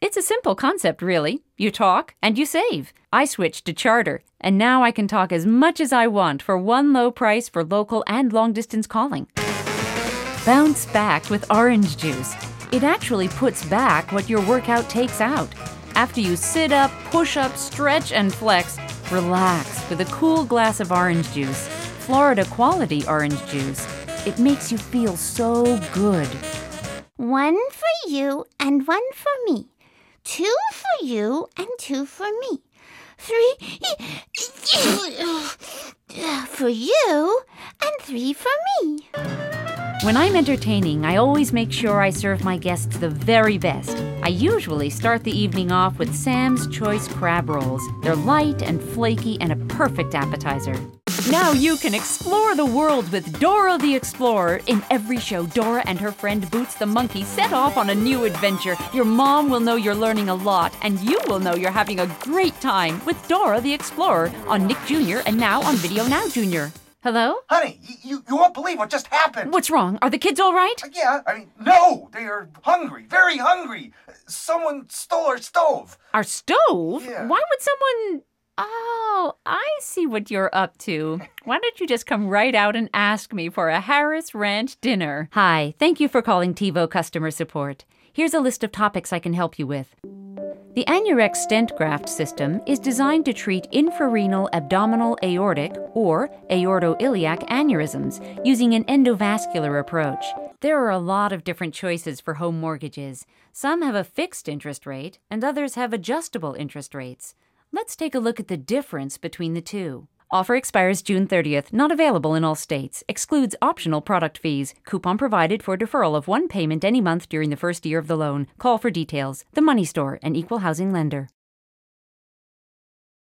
It's a simple concept, really. You talk and you save. I switched to Charter, and now I can talk as much as I want for one low price for local and long-distance calling. Bounce back with orange juice. It actually puts back what your workout takes out. After you sit up, push up, stretch, and flex, relax with a cool glass of orange juice. Florida quality orange juice. It makes you feel so good. 1 for you and 1 for me. 2 for you and 2 for me. 3 for you and 3 for me. When I'm entertaining, I always make sure I serve my guests the very best. I usually start the evening off with Sam's Choice crab rolls. They're light and flaky and a perfect appetizer. Now you can explore the world with Dora the Explorer. In every show, Dora and her friend Boots the monkey set off on a new adventure. Your mom will know you're learning a lot, and you will know you're having a great time with Dora the Explorer on Nick Jr. and now on Video Now Jr. Hello? Honey, you won't believe what just happened. What's wrong? Are the kids all right? Yeah, no, they are hungry, very hungry. Someone stole our stove. Our stove? Yeah. Why would someone... Oh, I see what you're up to. Why don't you just come right out and ask me for a Harris Ranch dinner? Hi, thank you for calling TiVo Customer Support. Here's a list of topics I can help you with. The Anurex stent graft system is designed to treat infrarenal abdominal aortic or aortoiliac aneurysms using an endovascular approach. There are a lot of different choices for home mortgages. Some have a fixed interest rate and others have adjustable interest rates. Let's take a look at the difference between the two. Offer expires June 30th. Not available in all states. Excludes optional product fees. Coupon provided for deferral of one payment any month during the first year of the loan. Call for details. The Money Store, an equal housing lender.